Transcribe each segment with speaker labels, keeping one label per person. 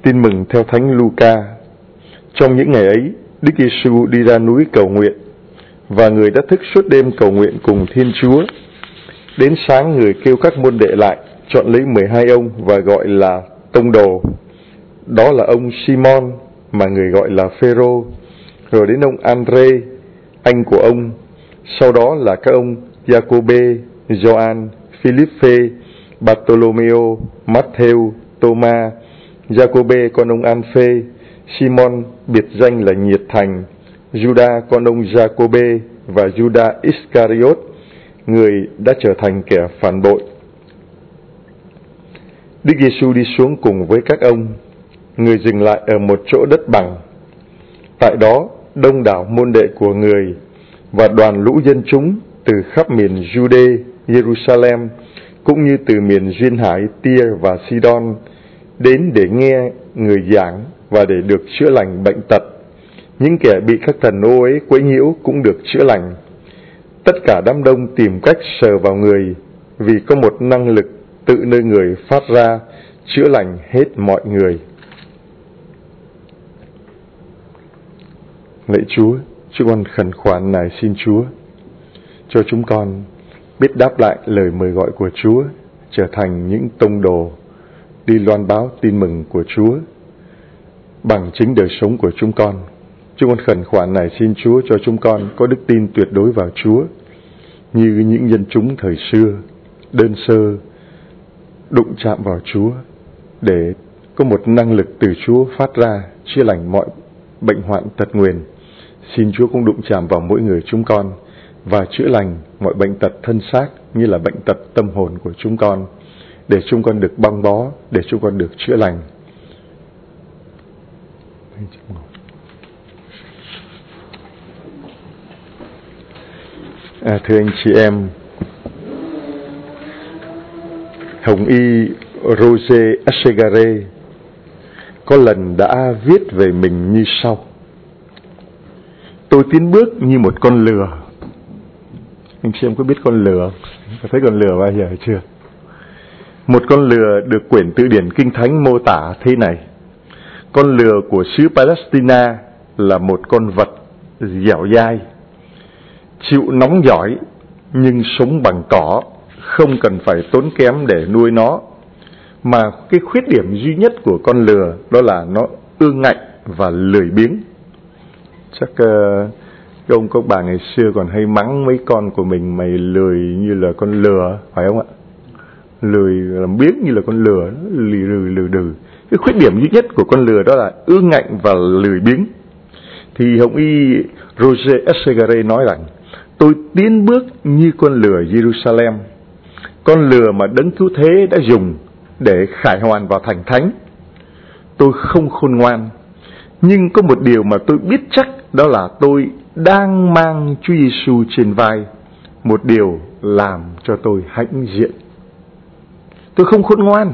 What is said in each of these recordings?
Speaker 1: Tin mừng theo Thánh Luca. Trong những ngày ấy, Đức Giêsu đi ra núi cầu nguyện, và người đã thức suốt đêm cầu nguyện cùng Thiên Chúa. Đến sáng, người kêu các môn đệ lại, chọn lấy 12 ông và gọi là tông đồ. Đó là ông Simon mà người gọi là Phêrô, rồi đến ông Andrê, anh của ông. Sau đó là các ông Giacôbê, Gioan, Philippe, Bartolomeo, Matthew, Thomas, Giacôbê con ông Alphê, Simon biệt danh là Nhiệt Thành, Juda con ông Giacôbê và Juda Iscariot, người đã trở thành kẻ phản bội. Đức Giêsu đi xuống cùng với các ông. Người dừng lại ở một chỗ đất bằng. Tại đó, đông đảo môn đệ của người và đoàn lũ dân chúng từ khắp miền Jude, Jerusalem, cũng như từ miền duyên hải Tyre và Sidon, đến để nghe người giảng và để được chữa lành bệnh tật. Những kẻ bị các thần ô ấy quấy nhiễu cũng được chữa lành. Tất cả đám đông tìm cách sờ vào người, vì có một năng lực tự nơi người phát ra, chữa lành hết mọi người. Lạy Chúa, chúng con khẩn khoản nài xin Chúa cho chúng con biết đáp lại lời mời gọi của Chúa, trở thành những tông đồ đi loan báo tin mừng của Chúa bằng chính đời sống của chúng con. Chúng con khẩn khoản nài xin Chúa cho chúng con có đức tin tuyệt đối vào Chúa, như những dân chúng thời xưa đơn sơ đụng chạm vào Chúa, để có một năng lực từ Chúa phát ra chữa lành mọi bệnh hoạn tật nguyền. Xin Chúa cũng đụng chạm vào mỗi người chúng con và chữa lành mọi bệnh tật thân xác như là bệnh tật tâm hồn của chúng con, để chúng con được băng bó, để chúng con được chữa lành. Thưa anh chị em, Hồng y Roger Achegare có lần đã viết về mình như sau: tôi tiến bước như một con lừa. Anh chị em có biết con lừa? Có thấy con lừa bao giờ chưa? Một con lừa được quyển từ điển Kinh Thánh mô tả thế này: con lừa của xứ Palestina là một con vật dẻo dai, chịu nóng giỏi nhưng sống bằng cỏ, không cần phải tốn kém để nuôi nó. Mà cái khuyết điểm duy nhất của con lừa đó là nó ương ngạnh và lười biếng. Chắc các ông các bà ngày xưa còn hay mắng mấy con của mình: mày lười như là con lừa, phải không ạ? Lười làm biếng như là con lừa, lười đừ. Cái khuyết điểm duy nhất của con lừa đó là ương ngạnh và lười biếng. Thì Hồng y Roger Achegare nói rằng: tôi tiến bước như con lừa Jerusalem, con lừa mà Đấng Cứu Thế đã dùng để khải hoàn vào thành thánh. Tôi không khôn ngoan, nhưng có một điều mà tôi biết chắc, đó là tôi đang mang Chúa Giêsu trên vai, một điều làm cho tôi hãnh diện. Tôi không khôn ngoan,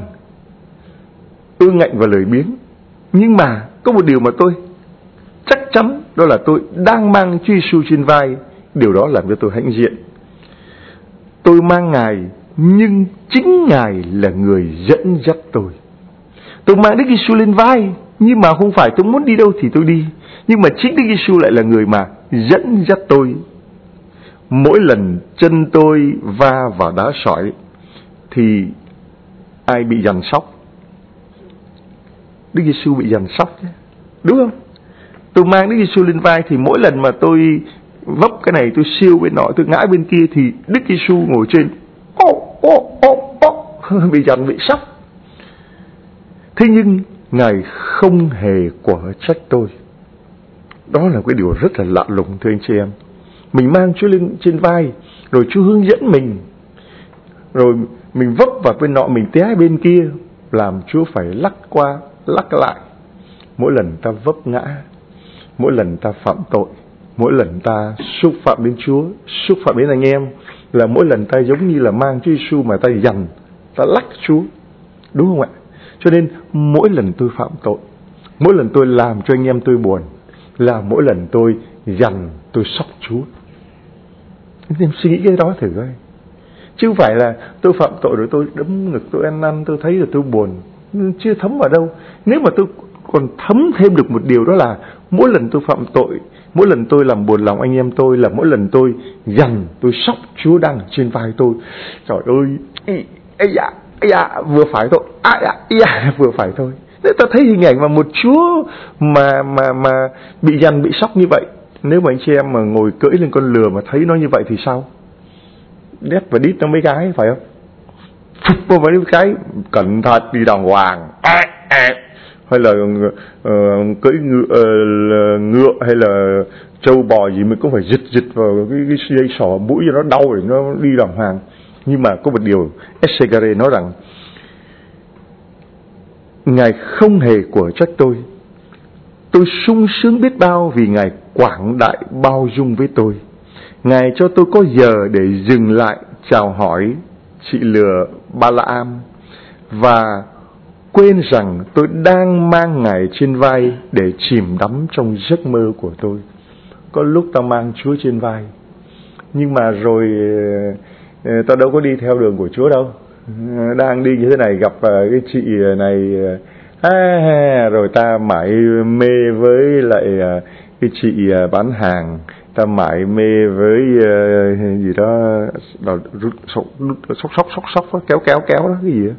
Speaker 1: ương ngạnh và lười biếng, nhưng mà có một điều mà tôi chắc chắn, đó là tôi đang mang Chúa Giêsu trên vai. Điều đó làm cho tôi hãnh diện. Tôi mang Ngài, nhưng chính Ngài là người dẫn dắt tôi. Tôi mang Đức Giêsu lên vai, nhưng mà không phải tôi muốn đi đâu thì tôi đi, nhưng mà chính Đức Giêsu lại là người mà dẫn dắt tôi. Mỗi lần chân tôi va vào đá sỏi thì ai bị giằn sóc? Đức Giêsu bị giằn sóc chứ, đúng không? Tôi mang Đức Giêsu lên vai thì mỗi lần mà tôi vấp cái này, tôi siêu bên nọ, tôi ngã bên kia, thì Đức Giêsu ngồi trên bị giằn, bị sóc. Thế nhưng Ngài không hề quở trách tôi. Đó là cái điều rất là lạ lùng, thưa anh chị em. Mình mang Chúa lên trên vai, rồi Chúa hướng dẫn mình, rồi mình vấp vào bên nọ, mình té bên kia, làm Chúa phải lắc qua lắc lại. Mỗi lần ta vấp ngã, mỗi lần ta phạm tội, mỗi lần ta xúc phạm đến Chúa, xúc phạm đến anh em, là mỗi lần ta giống như là mang Chúa Giêsu mà ta dằn, ta lắc Chúa, đúng không ạ? Cho nên mỗi lần tôi phạm tội, mỗi lần tôi làm cho anh em tôi buồn, là mỗi lần tôi dằn, tôi sóc Chúa. Anh em suy nghĩ cái đó thử coi. Chứ không phải là tôi phạm tội rồi tôi đấm ngực, tôi ăn năn, tôi thấy rồi tôi buồn. chưa thấm vào đâu. Nếu mà tôi còn thấm thêm được một điều, đó là mỗi lần tôi phạm tội, mỗi lần tôi làm buồn lòng anh em tôi, là mỗi lần tôi gằn, tôi sóc, Chúa đang ở trên vai tôi. Trời ơi, ây da, vừa phải thôi, vừa phải thôi. Nếu ta thấy hình ảnh mà một Chúa mà bị gằn, bị sóc như vậy, nếu mà anh chị em mà ngồi cưỡi lên con lừa mà thấy nó như vậy thì sao? Đét và đít nó mấy cái, phải không? Phụt vào mấy cái, cẩn thận đi đàng hoàng. Hay là cưỡi ngựa hay là trâu bò gì mình cũng phải giật vào cái dây sỏ mũi cho nó đau để nó đi đàng hoàng. Nhưng mà có một điều Esegare nói rằng Ngài không hề của trách tôi sung sướng biết bao vì Ngài quảng đại bao dung với tôi. Ngài cho tôi có giờ để dừng lại chào hỏi chị lừa Balaam và quên rằng tôi đang mang Ngài trên vai để chìm đắm trong giấc mơ của tôi. Có lúc ta mang Chúa trên vai, nhưng mà rồi ta đâu có đi theo đường của Chúa đâu. Đang đi như thế này gặp cái chị này, rồi ta mải mê với lại cái chị bán hàng, ta mải mê với gì đó sóc kéo đó, cái gì đó,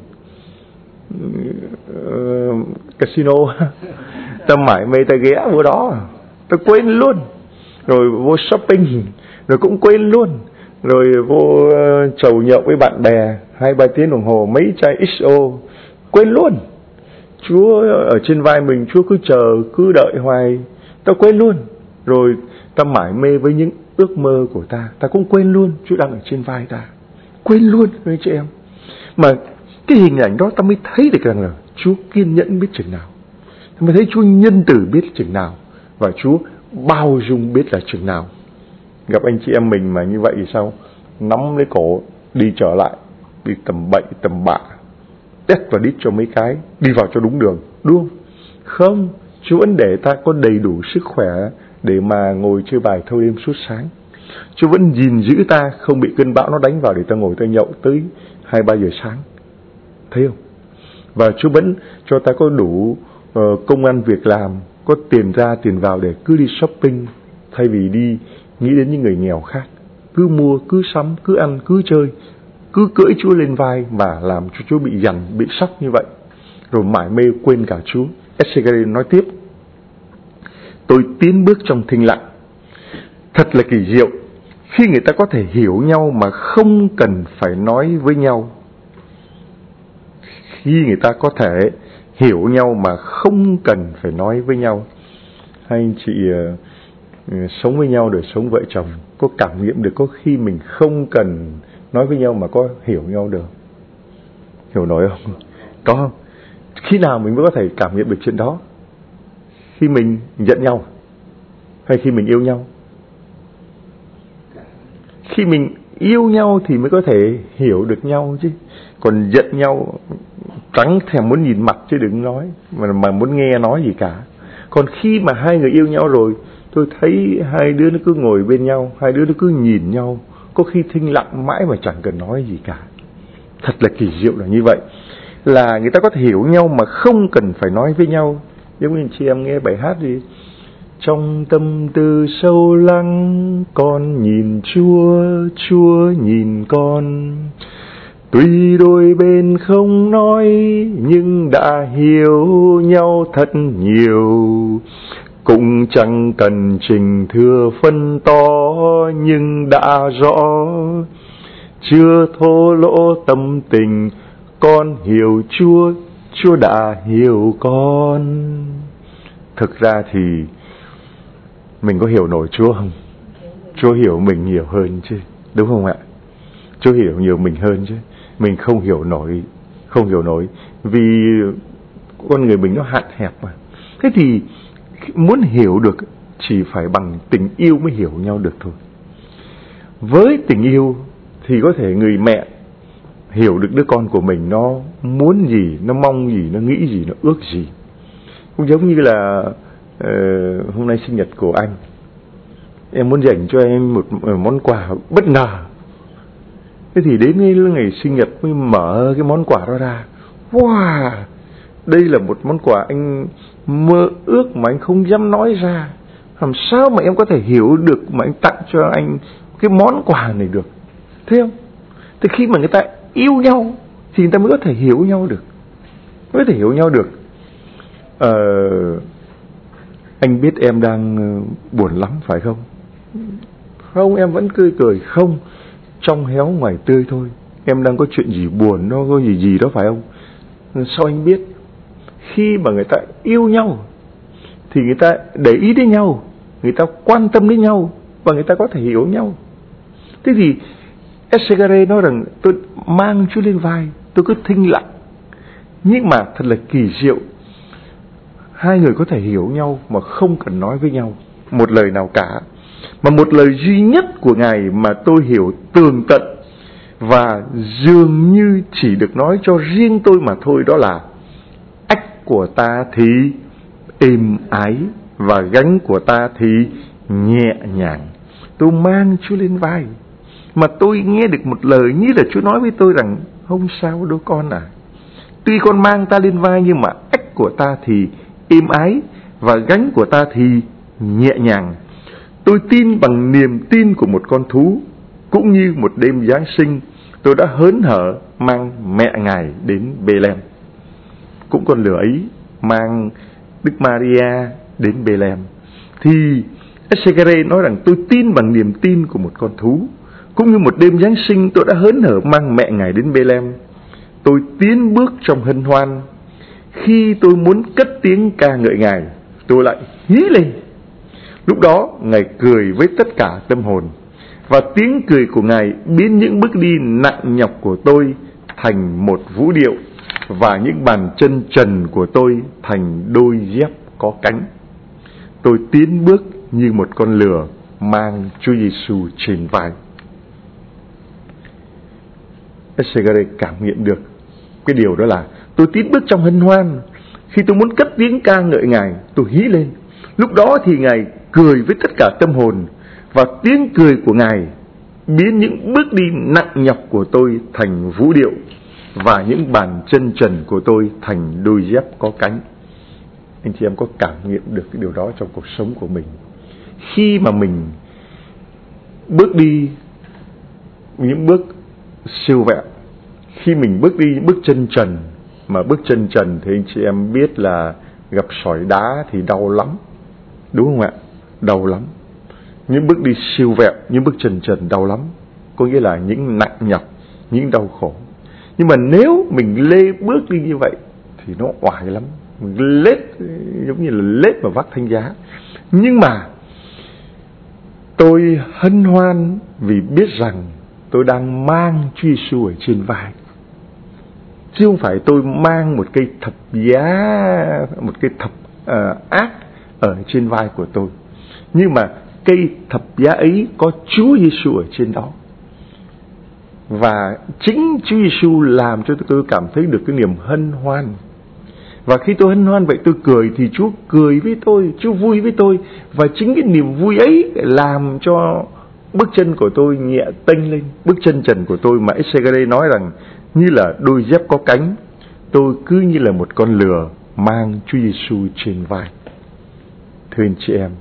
Speaker 1: casino. Ta mải mê, ta ghé vô đó, ta quên luôn. Rồi vô shopping, rồi cũng quên luôn. Rồi vô chầu nhậu với bạn bè 2-3 tiếng đồng hồ, mấy chai XO, quên luôn. Chúa ở trên vai mình, Chúa cứ chờ, cứ đợi hoài, ta quên luôn. Rồi ta mải mê với những ước mơ của ta cũng quên luôn Chúa đang ở trên vai ta, quên luôn với chị em. Mà cái hình ảnh đó ta mới thấy được rằng là Chúa kiên nhẫn biết chừng nào, ta mới thấy Chúa nhân từ biết chừng nào, và Chúa bao dung biết là chừng nào. Gặp anh chị em mình mà như vậy thì sao? Nắm lấy cổ đi trở lại, đi tầm bậy tầm bạ, tét và đít cho mấy cái, đi vào cho đúng đường, đúng không? Không, Chúa vẫn để ta có đầy đủ sức khỏe để mà ngồi chơi bài thâu đêm suốt sáng. Chúa vẫn gìn giữ ta không bị cơn bão nó đánh vào để ta ngồi ta nhậu tới 2-3 giờ sáng, thấy không? Và Chúa vẫn cho ta có đủ công ăn việc làm, có tiền ra tiền vào để cứ đi shopping, thay vì đi nghĩ đến những người nghèo khác. Cứ mua, cứ sắm, cứ ăn, cứ chơi, cứ cưỡi Chúa lên vai và làm cho Chúa bị dằn, bị sốc như vậy, rồi mải mê quên cả Chúa. Esegare nói tiếp: tôi tiến bước trong thinh lặng. Thật là kỳ diệu khi người ta có thể hiểu nhau mà không cần phải nói với nhau. Khi người ta có thể hiểu nhau mà không cần phải nói với nhau. Hai anh chị sống với nhau, đời sống vợ chồng, có cảm nghiệm được có khi mình không cần nói với nhau mà có hiểu nhau được. Hiểu nổi không? Có không? Khi nào mình mới có thể cảm nghiệm được chuyện đó? Khi mình giận nhau hay khi mình yêu nhau? Khi mình yêu nhau thì mới có thể hiểu được nhau chứ. Còn giận nhau trắng thèm muốn nhìn mặt chứ đừng nói mà muốn nghe nói gì cả. Còn khi mà hai người yêu nhau rồi, tôi thấy hai đứa nó cứ ngồi bên nhau, hai đứa nó cứ nhìn nhau, có khi thinh lặng mãi mà chẳng cần nói gì cả. Thật là kỳ diệu là như vậy, là người ta có thể hiểu nhau mà không cần phải nói với nhau. Giống như chị em nghe bài hát gì: trong tâm tư sâu lắng, con nhìn Chúa, Chúa nhìn con. Tuy đôi bên không nói, nhưng đã hiểu nhau thật nhiều. Cũng chẳng cần trình thừa phân to, nhưng đã rõ. Chưa thô lỗ tâm tình, con hiểu Chúa, Chúa đã hiểu con. Thực ra thì mình có hiểu nổi Chúa không? Chúa hiểu mình nhiều hơn chứ, đúng không ạ? Chúa hiểu nhiều mình hơn chứ. Mình không hiểu nổi, vì con người mình nó hạn hẹp mà. Thế thì muốn hiểu được chỉ phải bằng tình yêu mới hiểu nhau được thôi. Với tình yêu thì có thể người mẹ hiểu được đứa con của mình nó muốn gì, nó mong gì, nó nghĩ gì, nó ước gì. Cũng giống như là hôm nay sinh nhật của anh, em muốn dành cho em một món quà bất ngờ. Thế thì đến ngày sinh nhật mới mở cái món quà đó ra, wow, đây là một món quà anh mơ ước mà anh không dám nói ra. Làm sao mà em có thể hiểu được mà anh tặng cho anh cái món quà này được? Thấy không? Thì khi mà người ta yêu nhau thì người ta mới có thể hiểu nhau được. Mới có thể hiểu nhau được. Anh biết em đang buồn lắm phải không? Không, em vẫn cười cười. Không, trong héo ngoài tươi thôi. Em đang có chuyện gì buồn, nó có gì đó phải không? Sao anh biết? Khi mà người ta yêu nhau thì người ta để ý đến nhau, người ta quan tâm đến nhau và người ta có thể hiểu nhau. Thế thì Esegare nói rằng tôi mang Chúa lên vai, tôi cứ thinh lặng. Nhưng mà thật là kỳ diệu, hai người có thể hiểu nhau mà không cần nói với nhau một lời nào cả. Mà một lời duy nhất của Ngài mà tôi hiểu tường tận và dường như chỉ được nói cho riêng tôi mà thôi, đó là: ách của ta thì êm ái và gánh của ta thì nhẹ nhàng. Tôi mang Chúa lên vai mà tôi nghe được một lời như là Chúa nói với tôi rằng: không sao đâu con à, tuy con mang ta lên vai nhưng mà ách của ta thì êm ái và gánh của ta thì nhẹ nhàng. Tôi tin bằng niềm tin của một con thú, cũng như một đêm Giáng sinh tôi đã hớn hở mang mẹ Ngài đến Bethlehem. Cũng con lửa ấy mang Đức Maria đến Bethlehem. Thì Esegare nói rằng tôi tin bằng niềm tin của một con thú, cũng như một đêm Giáng sinh tôi đã hớn hở mang mẹ Ngài đến Bethlehem. Tôi tiến bước trong hân hoan. Khi tôi muốn cất tiếng ca ngợi Ngài, tôi lại hí lên. Lúc đó Ngài cười với tất cả tâm hồn, và tiếng cười của Ngài biến những bước đi nặng nhọc của tôi thành một vũ điệu, và những bàn chân trần của tôi thành đôi dép có cánh. Tôi tiến bước như một con lừa mang Chúa Giêsu trên vai. Esegare cảm nghiệm được cái điều đó là tôi tiến bước trong hân hoan. Khi tôi muốn cất tiếng ca ngợi Ngài, tôi hí lên. Lúc đó thì Ngài cười với tất cả tâm hồn, và tiếng cười của Ngài biến những bước đi nặng nhọc của tôi thành vũ điệu, và những bàn chân trần của tôi thành đôi dép có cánh. Anh chị em có cảm nghiệm được cái điều đó trong cuộc sống của mình? Khi mà mình bước đi những bước siêu vẹo, khi mình bước đi những bước chân trần, mà bước chân trần thì anh chị em biết là gặp sỏi đá thì đau lắm, đúng không ạ? Đau lắm. Những bước đi siêu vẹo, những bước chân trần đau lắm, có nghĩa là những nặng nhọc, những đau khổ. Nhưng mà nếu mình lê bước đi như vậy thì nó oải lắm, mình lết giống như là lết vào vác thánh giá. Nhưng mà tôi hân hoan vì biết rằng tôi đang mang Chúa Giêsu ở trên vai, chứ không phải tôi mang một cây thập giá, một cây thập ác ở trên vai của tôi. Nhưng mà cây thập giá ấy có Chúa Giêsu ở trên đó, và chính Chúa Giêsu làm cho tôi cảm thấy được cái niềm hân hoan. Và khi tôi hân hoan vậy, tôi cười thì Chúa cười với tôi, Chúa vui với tôi. Và chính cái niềm vui ấy làm cho bước chân của tôi nhẹ tênh lên. Bước chân trần của tôi mà Esegare nói rằng như là đôi dép có cánh, tôi cứ như là một con lừa mang Chúa Giêsu trên vai. Thưa anh chị em,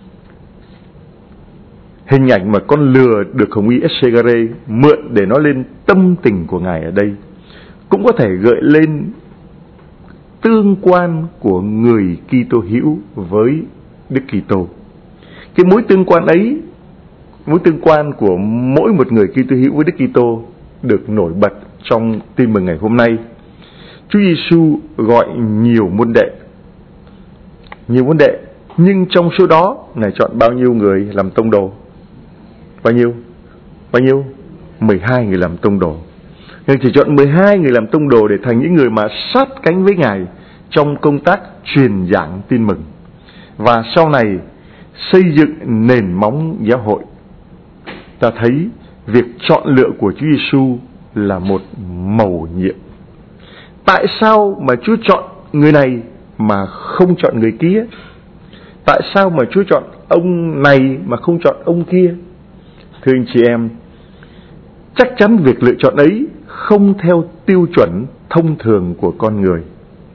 Speaker 1: hình ảnh mà con lừa được Hồng Y Esegare mượn để nói lên tâm tình của Ngài ở đây cũng có thể gợi lên tương quan của người Kitô hữu với Đức Kitô. Cái mối tương quan ấy, mối tương quan của mỗi một người Kitô hữu với Đức Kitô được nổi bật trong Tin mừng ngày hôm nay. Chúa Giêsu gọi nhiều môn đệ, nhưng trong số đó Ngài chọn bao nhiêu người làm tông đồ? Bao nhiêu? 12 người làm tông đồ. Ngài chỉ chọn 12 người làm tông đồ để thành những người mà sát cánh với Ngài trong công tác truyền giảng tin mừng, và sau này xây dựng nền móng giáo hội. Ta thấy việc chọn lựa của Chúa Giêsu là một mầu nhiệm. Tại sao mà Chúa chọn người này mà không chọn người kia? Tại sao mà Chúa chọn ông này mà không chọn ông kia? Thưa anh chị em, chắc chắn việc lựa chọn ấy không theo tiêu chuẩn thông thường của con người.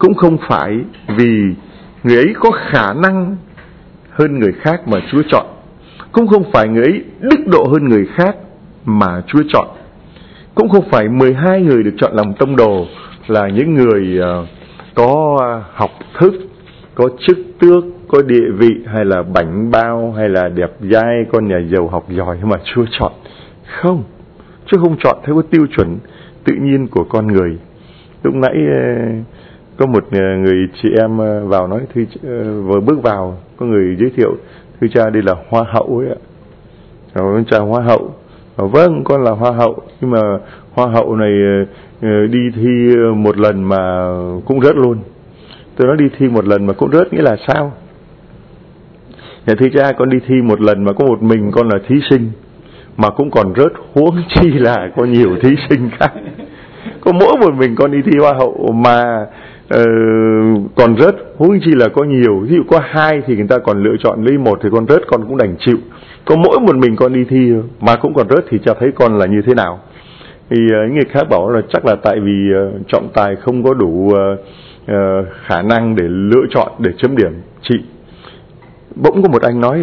Speaker 1: cũng không phải vì người ấy có khả năng hơn người khác mà Chúa chọn, cũng không phải người ấy đức độ hơn người khác mà Chúa chọn, cũng không phải 12 người được chọn làm tông đồ là những người có học thức, có chức tước, có địa vị, hay là bảnh bao, hay là đẹp dai, con nhà giàu học giỏi mà Chúa chọn. Không, Chúa không chọn theo cái tiêu chuẩn tự nhiên của con người. Lúc nãy có một người chị em vào nói, vừa bước vào có người giới thiệu, thưa cha đây là hoa hậu ấy ạ. Rồi cha hoa hậu. Vâng, con là hoa hậu, nhưng mà hoa hậu này đi thi một lần mà cũng rớt luôn. Tôi nói đi thi một lần mà cũng rớt nghĩa là sao? Dạ thưa cha, con đi thi một lần mà có một mình con là thí sinh mà cũng còn rớt, huống chi là có nhiều thí sinh khác. Có mỗi một mình con đi thi hoa hậu mà còn rớt, huống chi là có nhiều. Ví dụ có 2 thì người ta còn lựa chọn lấy 1 thì con rớt con cũng đành chịu. Có mỗi một mình con đi thi mà cũng còn rớt thì cha thấy con là như thế nào? Thì những người khác bảo là chắc là tại vì trọng tài không có đủ khả năng để lựa chọn, để chấm điểm chị. Bỗng có một anh nói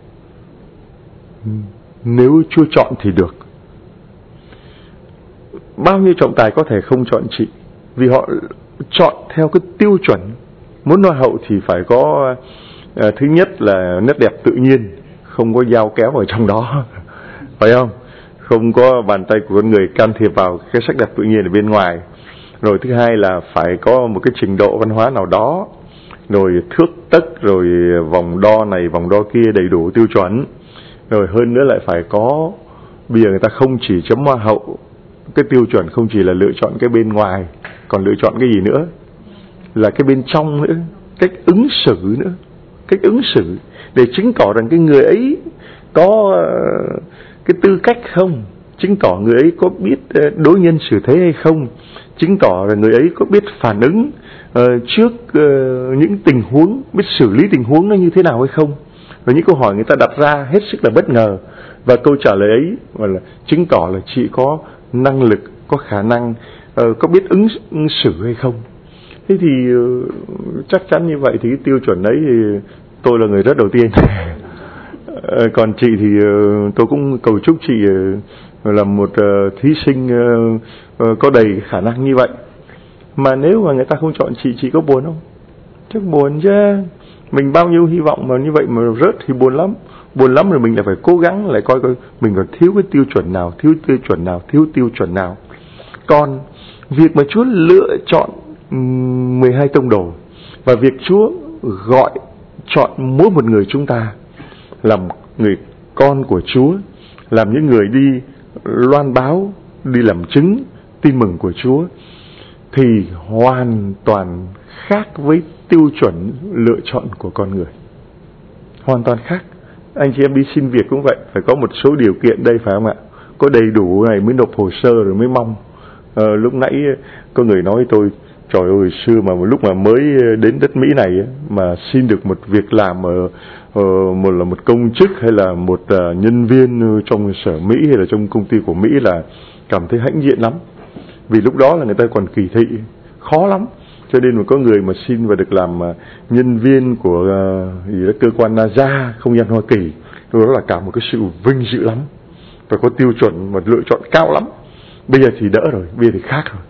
Speaker 1: nếu Chúa chọn thì được. Bao nhiêu trọng tài có thể không chọn chị, vì họ chọn theo cái tiêu chuẩn. Muốn hoa hậu thì phải có thứ nhất là nét đẹp tự nhiên, không có dao kéo ở trong đó, phải không? Không có bàn tay của con người can thiệp vào cái sắc đẹp tự nhiên ở bên ngoài. Rồi thứ hai là phải có một cái trình độ văn hóa nào đó, rồi thước tấc, rồi vòng đo này vòng đo kia đầy đủ tiêu chuẩn. Rồi hơn nữa lại phải có, bây giờ người ta không chỉ chấm hoa hậu, cái tiêu chuẩn không chỉ là lựa chọn cái bên ngoài, còn lựa chọn cái gì nữa? Là cái bên trong nữa, cách ứng xử nữa, cách ứng xử để chứng tỏ rằng cái người ấy có cái tư cách không, chứng tỏ người ấy có biết đối nhân xử thế hay không, chứng tỏ là người ấy có biết phản ứng trước những tình huống, biết xử lý tình huống nó như thế nào hay không. Và những câu hỏi người ta đặt ra hết sức là bất ngờ, và câu trả lời ấy gọi là chứng tỏ là chị có năng lực, có khả năng, có biết ứng xử hay không. Thế thì chắc chắn như vậy thì cái tiêu chuẩn đấy thì tôi là người rất đầu tiên. Còn chị thì tôi cũng cầu chúc chị là một thí sinh có đầy khả năng như vậy. Mà nếu mà người ta không chọn chị có buồn không? Chắc buồn chứ. Mình bao nhiêu hy vọng mà như vậy mà rớt thì buồn lắm. Buồn lắm rồi mình lại phải cố gắng, lại coi mình còn thiếu cái tiêu chuẩn nào, thiếu tiêu chuẩn nào. Còn việc mà Chúa lựa chọn 12 tông đồ, và việc Chúa gọi chọn mỗi một người chúng ta làm người con của Chúa, làm những người đi loan báo, đi làm chứng tin mừng của Chúa, thì hoàn toàn khác với tiêu chuẩn lựa chọn của con người. Hoàn toàn khác. Anh chị em đi xin việc cũng vậy, phải có một số điều kiện đây phải không ạ? Có đầy đủ này mới nộp hồ sơ rồi mới mong. Lúc nãy có người nói tôi, trời ơi, xưa mà một lúc mà mới đến đất Mỹ này mà xin được một việc làm một là một công chức hay là một nhân viên trong sở Mỹ hay là trong công ty của Mỹ là cảm thấy hãnh diện lắm. Vì lúc đó là người ta còn kỳ thị, khó lắm. Cho nên mà có người mà xin và được làm nhân viên của cơ quan NASA, không gian Hoa Kỳ, đó là cả một cái sự vinh dự lắm. Phải có tiêu chuẩn mà lựa chọn cao lắm. Bây giờ thì đỡ rồi, bây giờ thì khác rồi.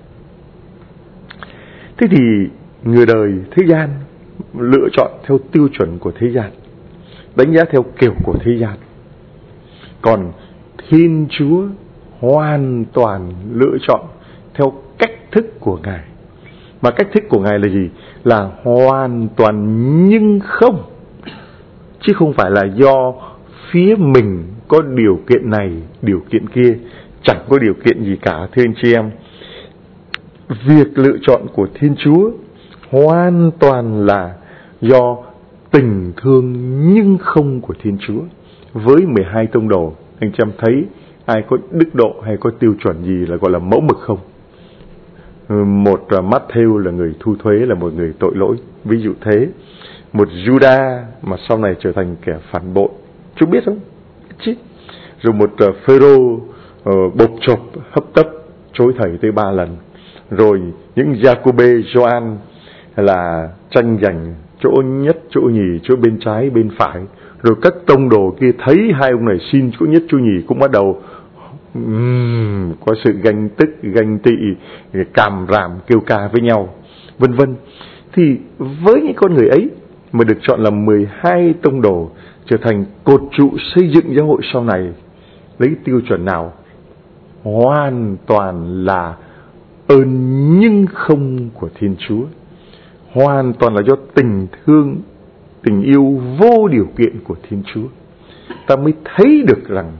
Speaker 1: Thế thì người đời thế gian lựa chọn theo tiêu chuẩn của thế gian, đánh giá theo kiểu của thế gian. Còn Thiên Chúa hoàn toàn lựa chọn theo cách thức của Ngài. Mà cách thức của Ngài là gì? Là hoàn toàn nhưng không, chứ không phải là do phía mình có điều kiện này, điều kiện kia. Chẳng có điều kiện gì cả, thưa anh chị em. Việc lựa chọn của Thiên Chúa hoàn toàn là do tình thương nhưng không của Thiên Chúa. Với 12 tông đồ, anh chị em thấy ai có đức độ hay có tiêu chuẩn gì là gọi là mẫu mực không? Một Matthew là người thu thuế, là một người tội lỗi, ví dụ thế. Một Judas mà sau này trở thành kẻ phản bội, chú biết không? Chứ. Rồi một Phêrô bộp chộp, hấp tấp, chối thầy tới 3 lần. Rồi những Giacôbê, Gioan, là tranh giành chỗ nhất, chỗ nhì, chỗ bên trái, bên phải. Rồi các tông đồ kia thấy hai ông này xin chỗ nhất, chỗ nhì cũng bắt đầu có sự ganh tức, ganh tị, càm ràm, kêu ca với nhau, vân vân. Thì với những con người ấy mà được chọn làm 12 tông đồ trở thành cột trụ xây dựng giáo hội sau này, lấy tiêu chuẩn nào? Hoàn toàn là ơn nhưng không của Thiên Chúa, hoàn toàn là do tình thương, tình yêu vô điều kiện của Thiên Chúa. Ta mới thấy được rằng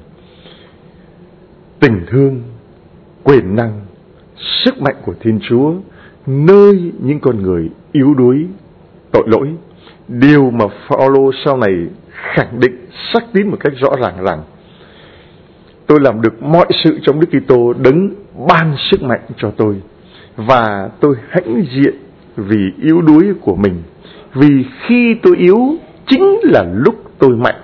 Speaker 1: tình thương, quyền năng, sức mạnh của Thiên Chúa nơi những con người yếu đuối, tội lỗi. Điều mà Phaolô sau này khẳng định xác tín một cách rõ ràng rằng tôi làm được mọi sự trong Đức Kitô đấng ban sức mạnh cho tôi, và tôi hãnh diện vì yếu đuối của mình, vì khi tôi yếu chính là lúc tôi mạnh.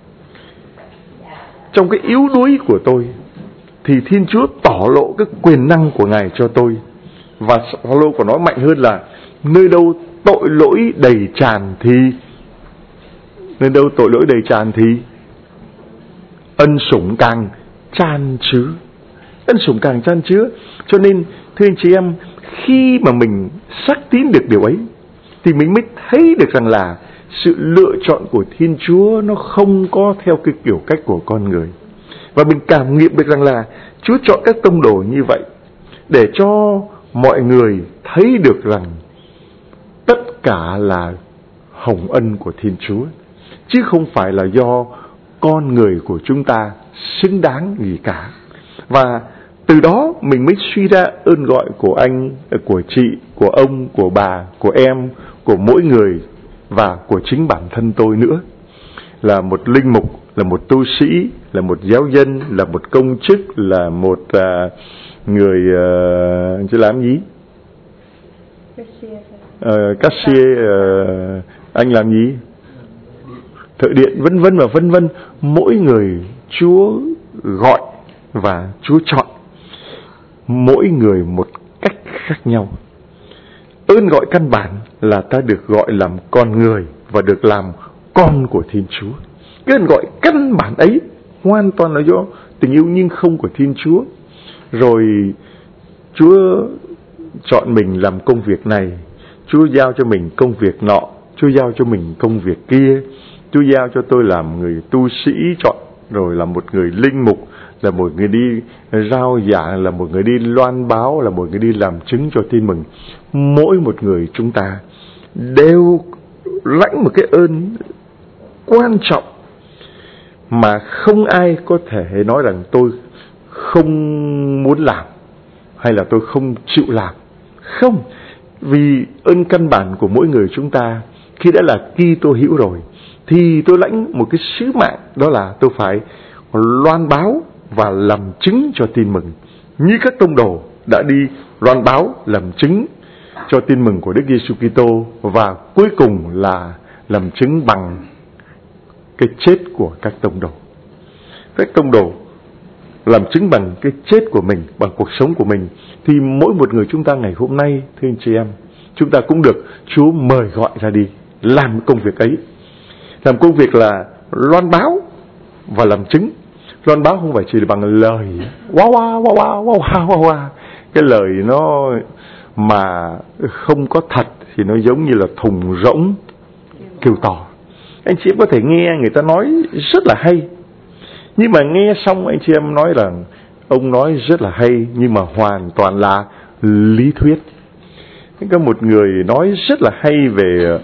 Speaker 1: Trong cái yếu đuối của tôi thì Thiên Chúa tỏ lộ cái quyền năng của Ngài cho tôi. Và Phaolô còn nói mạnh hơn là nơi đâu tội lỗi đầy tràn thì ân sủng càng chan chứa. Ân sủng càng chan chứa. Cho nên thưa anh chị em, khi mà mình xác tín được điều ấy thì mình mới thấy được rằng là sự lựa chọn của Thiên Chúa nó không có theo cái kiểu cách của con người. Và mình cảm nghiệm được rằng là Chúa chọn các tông đồ như vậy để cho mọi người thấy được rằng tất cả là hồng ân của Thiên Chúa, chứ không phải là do con người của chúng ta xứng đáng gì cả. Và từ đó mình mới suy ra ơn gọi của anh, của chị, của ông, của bà, của em, của mỗi người và của chính bản thân tôi nữa. Là một linh mục, là một tu sĩ, là một giáo dân, là một công chức, là một người chứ làm gì? Cashier, anh làm gì? Thợ điện, vân vân và vân vân. Mỗi người Chúa gọi và Chúa chọn, mỗi người một cách khác nhau. Ơn gọi căn bản là ta được gọi làm con người và được làm con của Thiên Chúa. Cái ơn gọi căn bản ấy hoàn toàn là do tình yêu nhưng không của Thiên Chúa. Rồi Chúa chọn mình làm công việc này, Chúa giao cho mình công việc nọ, Chúa giao cho mình công việc kia, Chúa giao cho tôi làm người tu sĩ chọn, rồi là một người linh mục, là một người đi rao giảng, là một người đi loan báo, là một người đi làm chứng cho tin mừng. Mỗi một người chúng ta đều lãnh một cái ơn quan trọng mà không ai có thể nói rằng tôi không muốn làm hay là tôi không chịu làm. Không, vì ơn căn bản của mỗi người chúng ta khi đã là Kitô hữu rồi thì tôi lãnh một cái sứ mạng, đó là tôi phải loan báo và làm chứng cho tin mừng, như các tông đồ đã đi loan báo làm chứng cho tin mừng của Đức Giêsu Kitô, và cuối cùng là làm chứng bằng cái chết của các tông đồ. Các tông đồ làm chứng bằng cái chết của mình, bằng cuộc sống của mình. Thì mỗi một người chúng ta ngày hôm nay, thưa anh chị em, chúng ta cũng được Chúa mời gọi ra đi làm công việc ấy. Làm công việc là loan báo và làm chứng. Loan báo không phải chỉ là bằng lời wow. Cái lời nó mà không có thật thì nó giống như là thùng rỗng kêu to. Anh chị em có thể nghe người ta nói rất là hay, nhưng mà nghe xong anh chị em nói rằng ông nói rất là hay nhưng mà hoàn toàn là lý thuyết. Có một người nói rất là hay về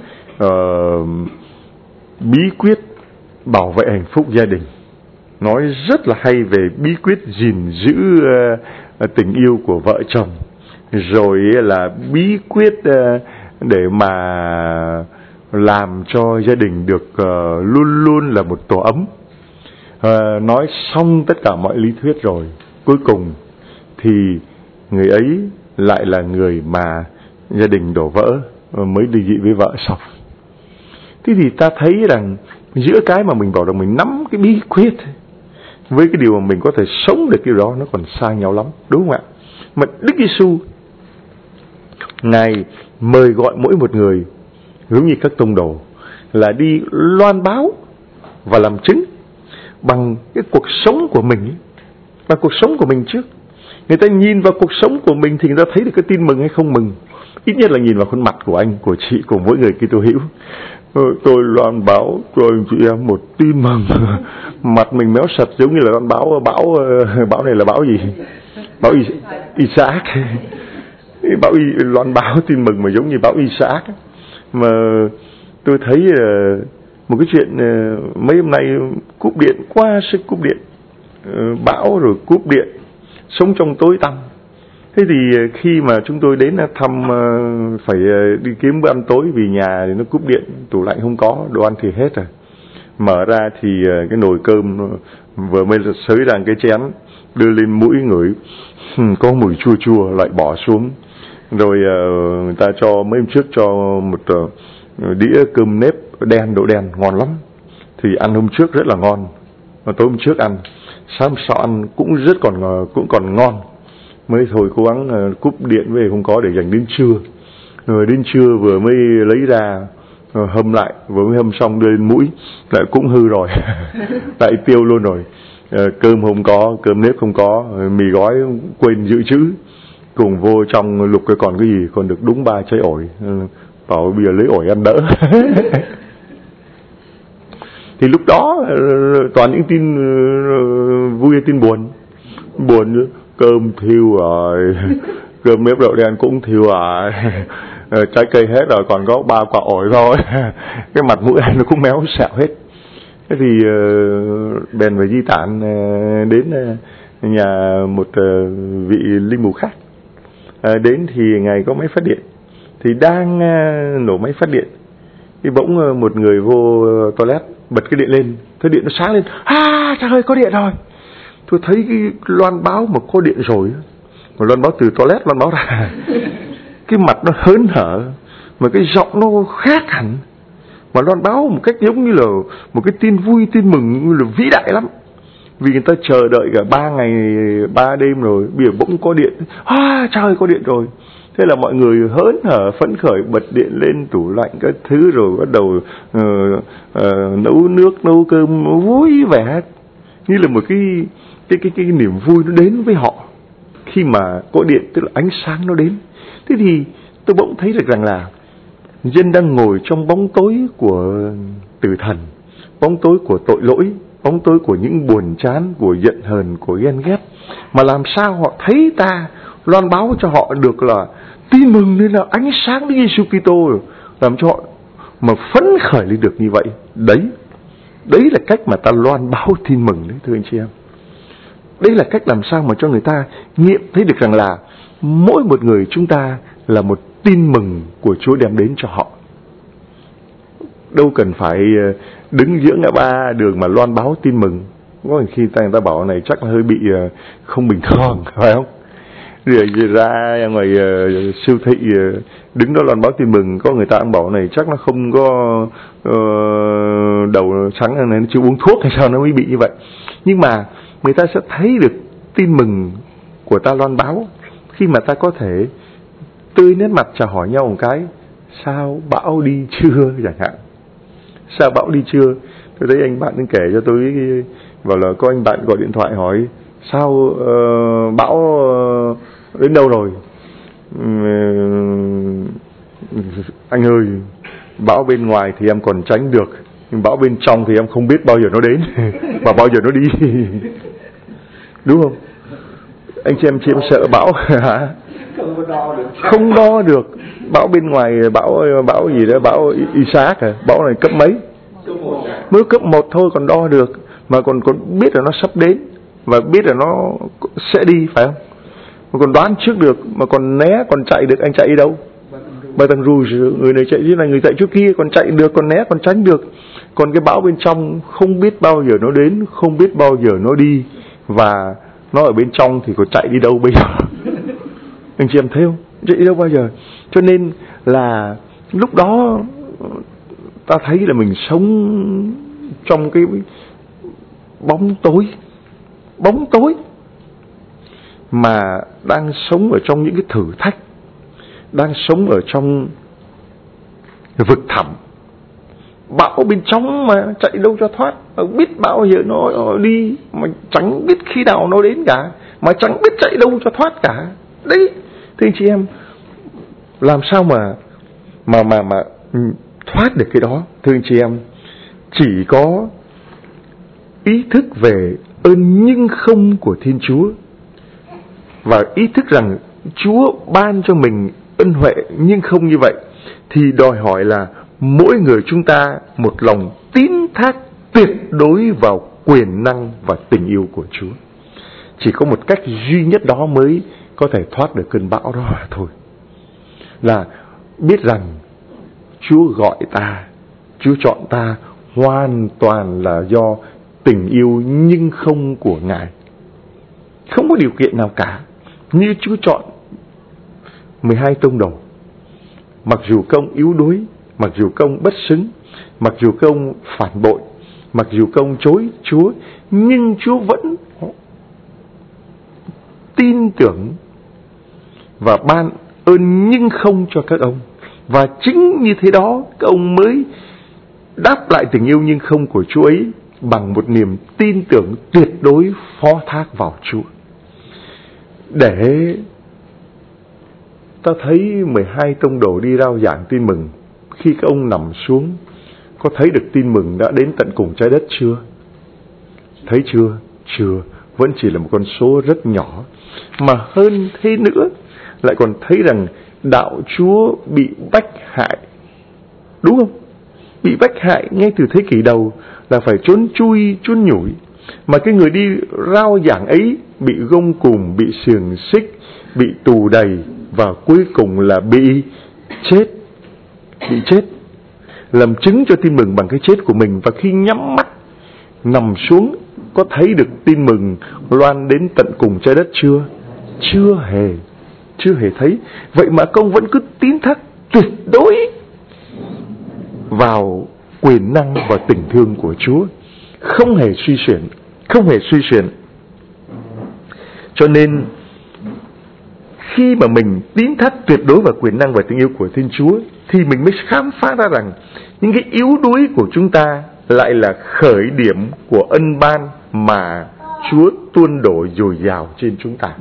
Speaker 1: bí quyết bảo vệ hạnh phúc gia đình, nói rất là hay về bí quyết gìn giữ tình yêu của vợ chồng, rồi là bí quyết để mà làm cho gia đình được luôn luôn là một tổ ấm. Nói xong tất cả mọi lý thuyết rồi, cuối cùng thì người ấy lại là người mà gia đình đổ vỡ mới ly dị với vợ xong. Thế thì ta thấy rằng giữa cái mà mình bảo rằng mình nắm cái bí quyết với cái điều mà mình có thể sống được cái đó nó còn xa nhau lắm, đúng không ạ? Mà Đức Giêsu Ngài mời gọi mỗi một người giống như các tông đồ là đi loan báo và làm chứng bằng cái cuộc sống của mình, bằng cuộc sống của mình trước. Người ta nhìn vào cuộc sống của mình thì người ta thấy được cái tin mừng hay không mừng. Ít nhất là nhìn vào khuôn mặt của anh, của chị, của mỗi người Kitô hữu. Tôi loan báo cho anh chị em một tin mừng. Mặt mình méo sạch giống như là loan báo bão này là bão gì? Bão Isaac. Loan báo tin mừng mà giống như bão Isaac. Mà tôi thấy một cái chuyện mấy hôm nay cúp điện, qua sức cúp điện, bão rồi cúp điện, sống trong tối tăm. Thế thì khi mà chúng tôi đến thăm, phải đi kiếm bữa ăn tối vì nhà thì nó cúp điện, tủ lạnh không có, đồ ăn thì hết rồi. Mở ra thì cái nồi cơm vừa mới xới ra cái chén, đưa lên mũi ngửi, có mùi chua chua, lại bỏ xuống. Rồi người ta cho mấy hôm trước cho một đĩa cơm nếp đen, đậu đen, ngon lắm. Thì ăn hôm trước rất là ngon, tối hôm trước ăn, sáng sau ăn cũng còn ngon. Mới thôi cố gắng cúp điện về không có để dành đến trưa. Rồi đến trưa vừa mới lấy ra hâm lại, vừa mới hâm xong đưa lên mũi lại cũng hư rồi. Lại tiêu luôn rồi. Cơm không có, cơm nếp không có, mì gói quên dự trữ. Cùng vô trong lục cái còn cái gì, còn được đúng 3 trái ổi. Bảo bây giờ lấy ổi ăn đỡ. Thì lúc đó toàn những tin vui, tin buồn. Buồn, cơm thiêu rồi, cơm nếp đậu đen cũng thiêu rồi, trái cây hết rồi, còn có 3 quả ổi thôi. Cái mặt mũi nó cũng méo xẹo hết. Thế thì bèn về di tản đến nhà một vị linh mục khác. Đến thì ngài có máy phát điện, thì đang nổ máy phát điện thì bỗng một người vô toilet bật cái điện lên, cái điện nó sáng lên, trời ơi có điện rồi. Tôi thấy cái loan báo mà có điện rồi, mà loan báo từ toilet loan báo ra, cái mặt nó hớn hở, mà cái giọng nó khác hẳn, mà loan báo một cách giống như là một cái tin vui, tin mừng, như là vĩ đại lắm. Vì người ta chờ đợi cả 3 ngày 3 đêm rồi, bây giờ bỗng có điện, trời có điện rồi. Thế là mọi người hớn hở phấn khởi bật điện lên, tủ lạnh các thứ, rồi bắt đầu nấu nước nấu cơm vui vẻ, như là một cái niềm vui nó đến với họ khi mà có điện, tức là ánh sáng nó đến. Thế thì tôi bỗng thấy được rằng là dân đang ngồi trong bóng tối của tử thần, bóng tối của tội lỗi, bóng tối của những buồn chán, của giận hờn, của ghen ghét, mà làm sao họ thấy ta loan báo cho họ được là tin mừng, nên là ánh sáng Đức Giêsu Kitô, làm cho họ mà phấn khởi lên được như vậy. Đấy là cách mà ta loan báo tin mừng đấy, thưa anh chị em. Đấy là cách làm sao mà cho người ta nghiệm thấy được rằng là mỗi một người chúng ta là một tin mừng của Chúa đem đến cho họ. Đâu cần phải đứng giữa ngã ba đường mà loan báo tin mừng. Có khi người ta bảo này chắc là hơi bị không bình thường, phải không? Rồi ra ngoài siêu thị đứng đó loan báo tin mừng, có người ta cũng bảo này chắc nó không có đầu sáng này nó chưa uống thuốc hay sao nó mới bị như vậy. Nhưng mà người ta sẽ thấy được tin mừng của ta loan báo khi mà ta có thể tươi nét mặt chào hỏi nhau một cái, sao bão đi chưa chẳng hạn. Sao bão đi chưa? Tôi thấy anh bạn đang kể cho tôi, bảo là có anh bạn gọi điện thoại hỏi sao bão đến đâu rồi. Anh ơi, bão bên ngoài thì em còn tránh được, nhưng bão bên trong thì em không biết bao giờ nó đến và bao giờ nó đi. Đúng không? Anh chị em sợ bão hả? Không đo được. Bão bên ngoài, bão gì đó, bão Isaac à? Bão này cấp mấy? Mới cấp 1 thôi còn đo được, mà còn biết là nó sắp đến và biết là nó sẽ đi, phải không? Mà còn đoán trước được, mà còn né, còn chạy được. Anh chạy đi đâu? Ba tầng rùi, người này chạy dưới này, người chạy trước kia, còn chạy được, còn né, còn tránh được. Còn cái bão bên trong không biết bao giờ nó đến, không biết bao giờ nó đi, và nó ở bên trong thì có chạy đi đâu bây giờ? Anh chị em thấy không? Chạy đi đâu bao giờ? Cho nên là lúc đó ta thấy là mình sống trong cái bóng tối mà đang sống ở trong những cái thử thách, đang sống ở trong vực thẳm, bão bên trong mà chạy đâu cho thoát, biết bao giờ nó đi mà chẳng biết khi nào nó đến cả, mà chẳng biết chạy đâu cho thoát cả. Đấy, thưa anh chị em, làm sao mà thoát được cái đó? Thưa anh chị em, chỉ có ý thức về ơn nhưng không của Thiên Chúa, và ý thức rằng Chúa ban cho mình ân huệ nhưng không như vậy, thì đòi hỏi là mỗi người chúng ta một lòng tín thác tuyệt đối vào quyền năng và tình yêu của Chúa. Chỉ có một cách duy nhất đó mới có thể thoát được cơn bão đó mà thôi, là biết rằng Chúa gọi ta, Chúa chọn ta hoàn toàn là do tình yêu nhưng không của Ngài, không có điều kiện nào cả. Như Chúa chọn 12 tông đồ, mặc dù các ông yếu đuối, mặc dù các ông bất xứng, mặc dù các ông phản bội, mặc dù các ông chối Chúa, nhưng Chúa vẫn tin tưởng và ban ơn nhưng không cho các ông. Và chính như thế đó, các ông mới đáp lại tình yêu nhưng không của Chúa ấy bằng một niềm tin tưởng tuyệt đối phó thác vào Chúa. Để ta thấy 12 tông đồ đi rao giảng tin mừng, khi các ông nằm xuống, có thấy được tin mừng đã đến tận cùng trái đất chưa? Thấy chưa? Chưa, vẫn chỉ là một con số rất nhỏ. Mà hơn thế nữa, lại còn thấy rằng đạo Chúa bị bách hại, đúng không? Bị bách hại ngay từ thế kỷ đầu là phải trốn chui, trốn nhủi. Mà cái người đi rao giảng ấy bị gông cùm, bị xiềng xích, bị tù đầy, và cuối cùng là bị chết. Bị chết, làm chứng cho tin mừng bằng cái chết của mình. Và khi nhắm mắt nằm xuống, có thấy được tin mừng loan đến tận cùng trái đất chưa? Chưa hề thấy. Vậy mà công vẫn cứ tín thác tuyệt đối vào quyền năng và tình thương của Chúa, không hề suy chuyển. Cho nên khi mà mình tín thác tuyệt đối vào quyền năng và tình yêu của Thiên Chúa, thì mình mới khám phá ra rằng những cái yếu đuối của chúng ta lại là khởi điểm của ân ban mà Chúa tuôn đổ dồi dào trên chúng ta.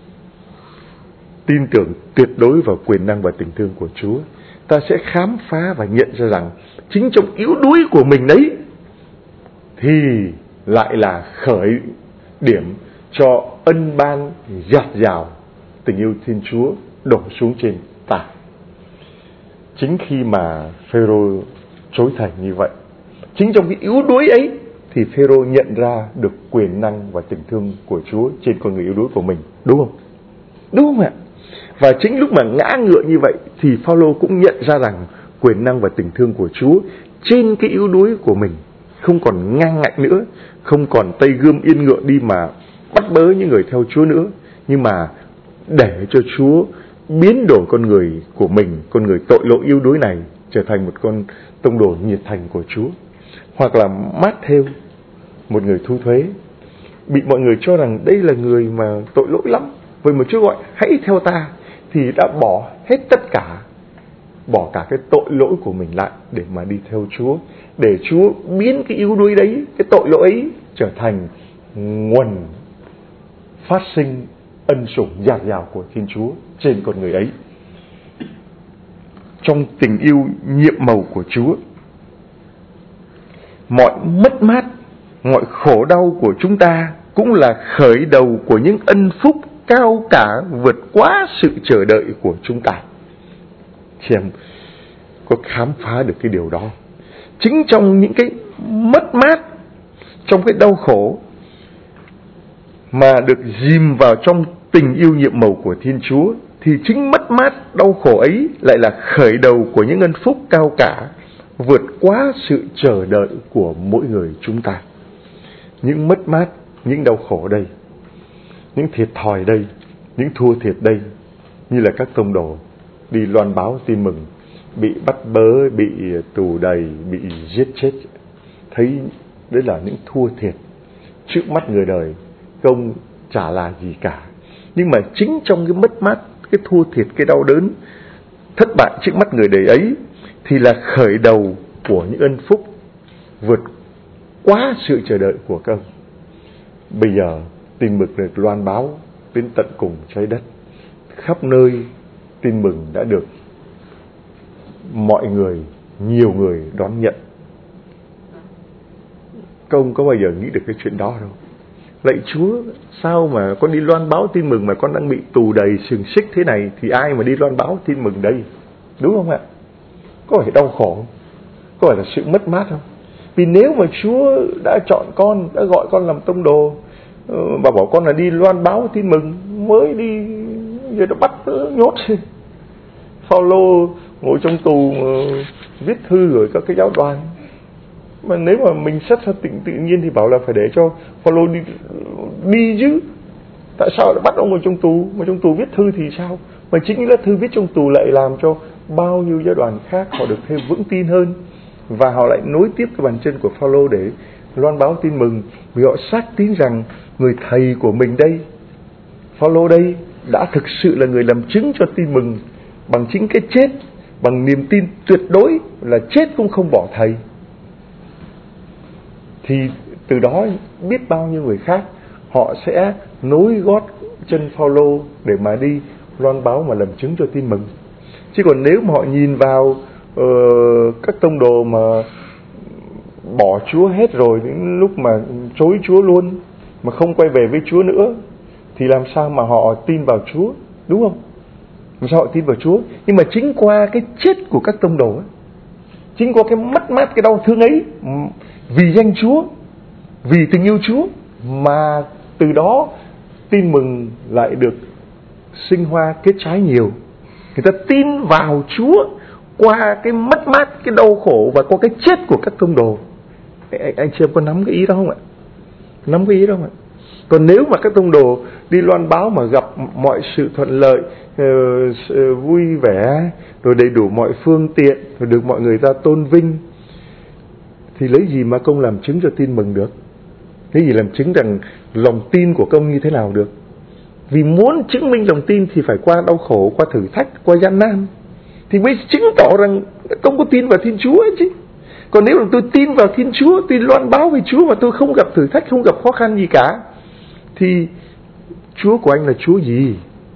Speaker 1: Tin tưởng tuyệt đối vào quyền năng và tình thương của Chúa, ta sẽ khám phá và nhận ra rằng chính trong yếu đuối của mình đấy thì lại là khởi điểm cho ân ban dạt dào tình yêu Thiên Chúa đổ xuống trên ta. Chính khi mà Phêrô chối thành như vậy, chính trong cái yếu đuối ấy thì Phêrô nhận ra được quyền năng và tình thương của Chúa trên con người yếu đuối của mình, đúng không? Đúng không ạ? Và chính lúc mà ngã ngựa như vậy thì Phao-lô cũng nhận ra rằng quyền năng và tình thương của Chúa trên cái yếu đuối của mình, không còn ngang ngạnh nữa, không còn tay gươm yên ngựa đi mà bắt bớ những người theo Chúa nữa, nhưng mà để cho Chúa biến đổi con người của mình, con người tội lỗi yếu đuối này, trở thành một con tông đồ nhiệt thành của Chúa. Hoặc là Mát-thêu, một người thu thuế, bị mọi người cho rằng đây là người mà tội lỗi lắm, vậy mà Chúa gọi hãy theo ta, thì đã bỏ hết tất cả, bỏ cả cái tội lỗi của mình lại để mà đi theo Chúa, để Chúa biến cái yếu đuối đấy, cái tội lỗi ấy trở thành nguồn phát sinh ân sủng dạt dào của Thiên Chúa trên con người ấy. Trong tình yêu nhiệm màu của Chúa, mọi mất mát, mọi khổ đau của chúng ta cũng là khởi đầu của những ân phúc cao cả vượt quá sự chờ đợi của chúng ta. Chị em có khám phá được cái điều đó? Chính trong những cái mất mát, trong cái đau khổ mà được dìm vào trong tình yêu nhiệm màu của Thiên Chúa, thì chính mất mát đau khổ ấy lại là khởi đầu của những ân phúc cao cả vượt quá sự chờ đợi của mỗi người chúng ta. Những mất mát, những đau khổ đây, những thiệt thòi đây, những thua thiệt đây, như là các tông đồ đi loan báo tin mừng, bị bắt bớ, bị tù đầy, bị giết chết, thấy đấy là những thua thiệt trước mắt người đời, không chả là gì cả. Nhưng mà chính trong cái mất mát, cái thua thiệt, cái đau đớn, thất bại trước mắt người đầy ấy thì là khởi đầu của những ân phúc vượt quá sự chờ đợi của các ông. Bây giờ tin mừng được loan báo đến tận cùng trái đất, khắp nơi tin mừng đã được mọi người, nhiều người đón nhận. Các ông có bao giờ nghĩ được cái chuyện đó đâu? Lạy Chúa, sao mà con đi loan báo tin mừng mà con đang bị tù đầy xiềng xích thế này, thì ai mà đi loan báo tin mừng đây? Đúng không ạ? Có phải đau khổ, có phải là sự mất mát không? Vì nếu mà Chúa đã chọn con, đã gọi con làm tông đồ, và bảo con là đi loan báo tin mừng, mới đi giờ nó bắt nhốt. Phaolô ngồi trong tù viết thư gửi các cái giáo đoàn, mà nếu mà mình xét ra tự nhiên thì bảo là phải để cho Phaolô đi chứ. Tại sao lại bắt ông ngồi trong tù? Mà trong tù viết thư thì sao? Mà chính là thư viết trong tù lại làm cho bao nhiêu giáo đoàn khác họ được thêm vững tin hơn, và họ lại nối tiếp cái bàn chân của Phaolô để loan báo tin mừng, vì họ xác tín rằng người thầy của mình đây, Phaolô đây, đã thực sự là người làm chứng cho tin mừng bằng chính cái chết, bằng niềm tin tuyệt đối là chết cũng không bỏ thầy. Thì từ đó biết bao nhiêu người khác họ sẽ nối gót chân Phaolô để mà đi loan báo mà làm chứng cho tin mừng. Chứ còn nếu mà họ nhìn vào các tông đồ mà bỏ Chúa hết rồi, đến lúc mà chối Chúa luôn, mà không quay về với Chúa nữa, thì làm sao mà họ tin vào Chúa, đúng không? Làm sao họ tin vào Chúa? Nhưng mà chính qua cái chết của các tông đồ ấy, chính qua cái mất mát, cái đau thương ấy, vì danh Chúa, vì tình yêu Chúa, mà từ đó tin mừng lại được sinh hoa kết trái nhiều. Người ta tin vào Chúa qua cái mất mát, cái đau khổ và qua cái chết của các tông đồ. Anh chị em có nắm cái ý đó không ạ? Nắm cái ý đó không ạ? Còn nếu mà các tông đồ đi loan báo mà gặp mọi sự thuận lợi, vui vẻ, rồi đầy đủ mọi phương tiện, rồi được mọi người ta tôn vinh, thì lấy gì mà công làm chứng cho tin mừng được? Lấy gì làm chứng rằng lòng tin của công như thế nào được? Vì muốn chứng minh lòng tin thì phải qua đau khổ, qua thử thách, qua gian nan, thì mới chứng tỏ rằng công có tin vào Thiên Chúa ấy chứ. Còn nếu là tôi tin vào Thiên Chúa, tôi loan báo về Chúa mà tôi không gặp thử thách, không gặp khó khăn gì cả, thì Chúa của anh là Chúa gì?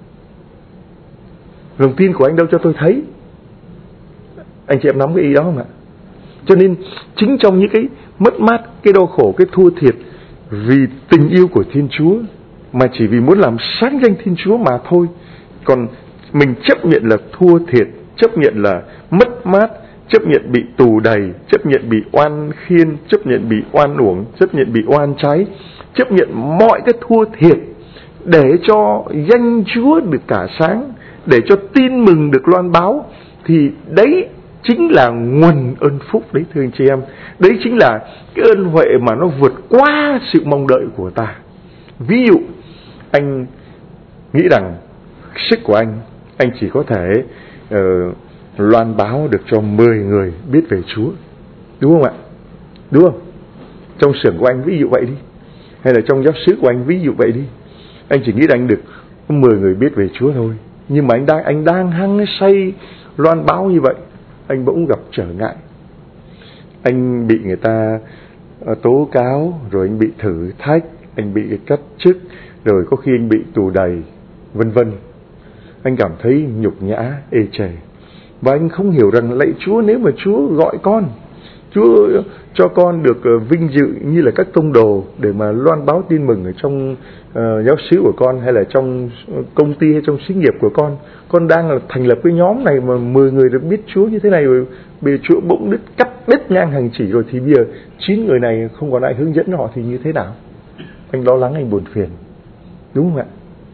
Speaker 1: Lòng tin của anh đâu cho tôi thấy? Anh chị em nắm cái ý đó không ạ? Cho nên chính trong những cái mất mát, cái đau khổ, cái thua thiệt, vì tình yêu của Thiên Chúa, mà chỉ vì muốn làm sáng danh Thiên Chúa mà thôi. Còn mình chấp nhận là thua thiệt, chấp nhận là mất mát, chấp nhận bị tù đầy, chấp nhận bị oan khiên, chấp nhận bị oan uổng, chấp nhận bị oan trái, chấp nhận mọi cái thua thiệt để cho danh Chúa được cả sáng, để cho tin mừng được loan báo, thì đấy chính là nguồn ơn phúc đấy, thưa anh chị em. Đấy chính là cái ơn huệ mà nó vượt qua sự mong đợi của ta. Ví dụ anh nghĩ rằng sức của anh chỉ có thể loan báo được cho 10 người biết về Chúa, đúng không ạ? Đúng không? Trong xưởng của anh ví dụ vậy đi, hay là trong giáo xứ của anh ví dụ vậy đi, anh chỉ nghĩ rằng anh được 10 người biết về Chúa thôi. Nhưng mà anh đang hăng say loan báo như vậy, anh bỗng gặp trở ngại. Anh bị người ta tố cáo, rồi anh bị thử thách, anh bị cắt chức, rồi có khi anh bị tù đầy, vân vân. Anh cảm thấy nhục nhã, ê chề. Và anh không hiểu rằng lạy Chúa, nếu mà Chúa gọi con, Chúa cho con được vinh dự như là các tông đồ để mà loan báo tin mừng ở trong giáo xứ của con, hay là trong công ty hay trong xí nghiệp của con đang là thành lập cái nhóm này mà 10 người được biết Chúa như thế này, rồi bây giờ Chúa bỗng cắt đứt ngang hành chỉ rồi, thì bây giờ 9 người này không còn ai hướng dẫn họ thì như thế nào? Anh lo lắng, anh buồn phiền, đúng không ạ?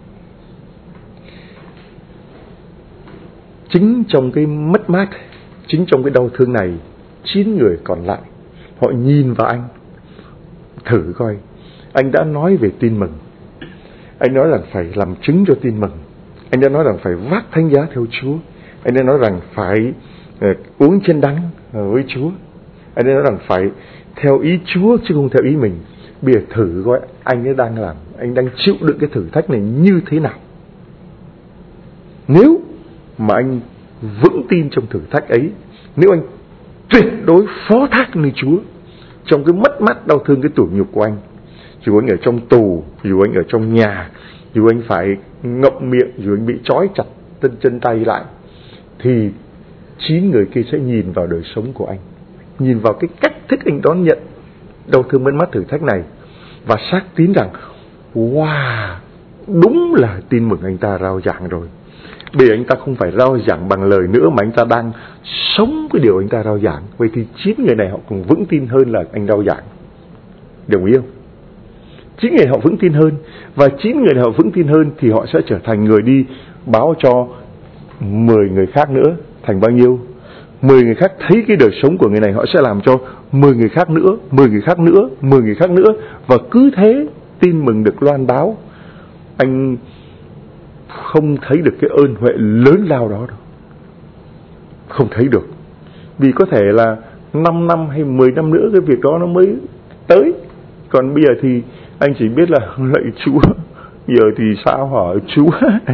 Speaker 1: Chính trong cái mất mát, chính trong cái đau thương này, 9 người còn lại họ nhìn vào anh, thử coi anh đã nói về tin mừng, anh nói rằng phải làm chứng cho tin mừng, anh đã nói rằng phải vác thánh giá theo Chúa, anh đã nói rằng phải uống chân đắng với Chúa, anh đã nói rằng phải theo ý Chúa chứ không theo ý mình. Bây giờ thử coi anh ấy đang làm, anh đang chịu đựng cái thử thách này như thế nào. Nếu mà anh vững tin trong thử thách ấy, nếu anh tuyệt đối phó thác nơi Chúa trong cái mất mát đau thương, cái tủi nhục của anh, dù anh ở trong tù, dù anh ở trong nhà, dù anh phải ngậm miệng, dù anh bị trói chặt chân tay lại, thì 9 người kia sẽ nhìn vào đời sống của anh, nhìn vào cái cách thức anh đón nhận đau thương mất mát thử thách này, và xác tín rằng wow, đúng là tin mừng anh ta rao giảng rồi. Bây giờ anh ta không phải rao giảng bằng lời nữa, mà anh ta đang sống cái điều anh ta rao giảng. Vậy thì 9 người này họ còn vững tin hơn là anh rao giảng. Đồng ý không? 9 người họ vững tin hơn, và 9 người này họ vững tin hơn thì họ sẽ trở thành người đi báo cho 10 người khác nữa. Thành bao nhiêu? 10 người khác thấy cái đời sống của người này, họ sẽ làm cho 10 người khác nữa, 10 người khác nữa, 10 người khác nữa, và cứ thế tin mừng được loan báo. Anh không thấy được cái ơn huệ lớn lao đó đâu. Không thấy được. Vì có thể là 5 năm hay 10 năm nữa cái việc đó nó mới tới. Còn bây giờ thì anh chỉ biết là lạy Chúa, giờ thì sao hả Chúa?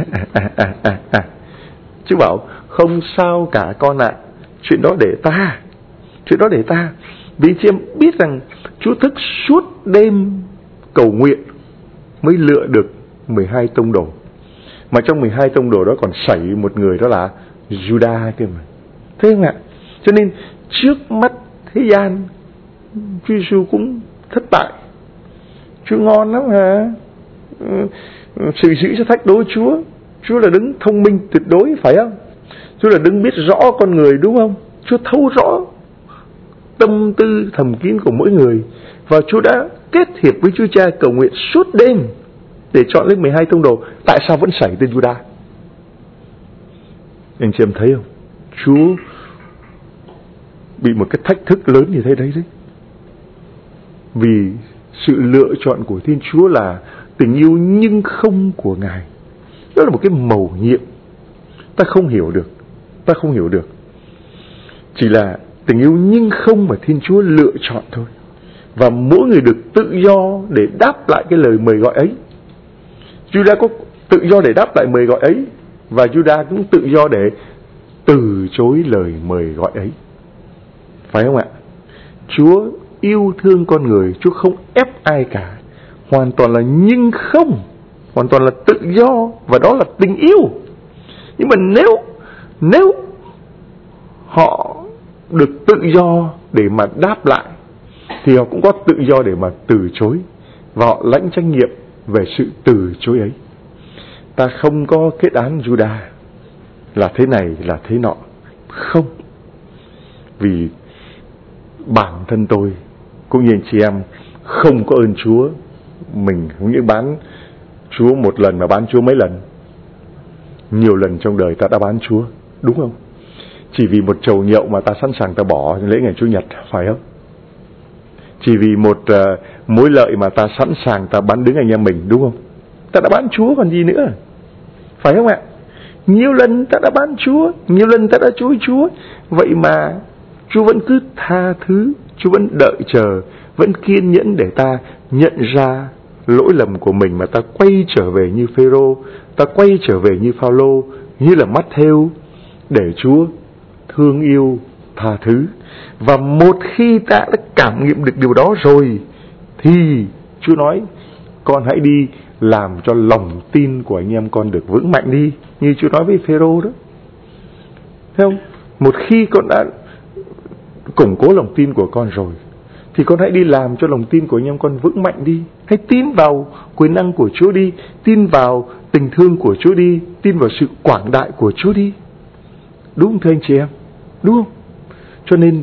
Speaker 1: Chúa bảo không sao cả con ạ, chuyện đó để ta. Chuyện đó để ta. Vì chị em biết rằng Chúa thức suốt đêm cầu nguyện mới lựa được 12 tông đồ. Mà trong 12 tông đồ đó còn sảy một người, đó là Judas kia mà. Thế không ạ? Cho nên trước mắt thế gian, Chúa Giêsu cũng thất bại. Chúa ngon lắm hả? Sự dữ cho thách đố Chúa. Chúa là đứng thông minh tuyệt đối, phải không? Chúa là đứng biết rõ con người, đúng không? Chúa thấu rõ tâm tư thầm kín của mỗi người. Và Chúa đã kết hiệp với Chúa Cha cầu nguyện suốt đêm để chọn lên 12 tông đồ. Tại sao vẫn sảy tên Judas? Anh chị em thấy không? Chúa bị một cái thách thức lớn như thế đấy. Vì sự lựa chọn của Thiên Chúa là tình yêu nhưng không của Ngài. Đó là một cái mầu nhiệm ta không hiểu được. Ta không hiểu được. Chỉ là tình yêu nhưng không mà Thiên Chúa lựa chọn thôi. Và mỗi người được tự do để đáp lại cái lời mời gọi ấy. Judas có tự do để đáp lại mời gọi ấy, và Judas cũng tự do để từ chối lời mời gọi ấy. Phải không ạ? Chúa yêu thương con người, Chúa không ép ai cả. Hoàn toàn là nhưng không, hoàn toàn là tự do, và đó là tình yêu. Nhưng mà nếu họ được tự do để mà đáp lại, thì họ cũng có tự do để mà từ chối, và họ lãnh trách nhiệm về sự từ chối ấy. Ta không có kết án Judas là thế này là thế nọ. Không. Vì bản thân tôi cũng như anh chị em không có ơn Chúa. Mình không những bán Chúa một lần mà bán Chúa mấy lần. Nhiều lần trong đời ta đã bán Chúa, đúng không? Chỉ vì một chầu nhậu mà ta sẵn sàng ta bỏ lễ ngày Chủ nhật, phải không? Chỉ vì một mối lợi mà ta sẵn sàng ta bán đứng anh em mình, đúng không? Ta đã bán Chúa còn gì nữa, phải không ạ? Nhiều lần ta đã bán Chúa, nhiều lần ta đã chối Chúa. Vậy mà Chúa vẫn cứ tha thứ, Chúa vẫn đợi chờ, vẫn kiên nhẫn để ta nhận ra lỗi lầm của mình, mà ta quay trở về như Phêrô, ta quay trở về như Phaolô, như là Mát-thêu, để Chúa thương yêu, tha thứ. Và một khi ta đã cảm nghiệm được điều đó rồi, thì Chúa nói con hãy đi làm cho lòng tin của anh em con được vững mạnh đi, như Chúa nói với Phêrô đó. Thấy không? Một khi con đã củng cố lòng tin của con rồi, thì con hãy đi làm cho lòng tin của anh em con vững mạnh đi. Hãy tin vào quyền năng của Chúa đi, tin vào tình thương của Chúa đi, tin vào sự quảng đại của Chúa đi. Đúng không thưa anh chị em? Đúng không? Cho nên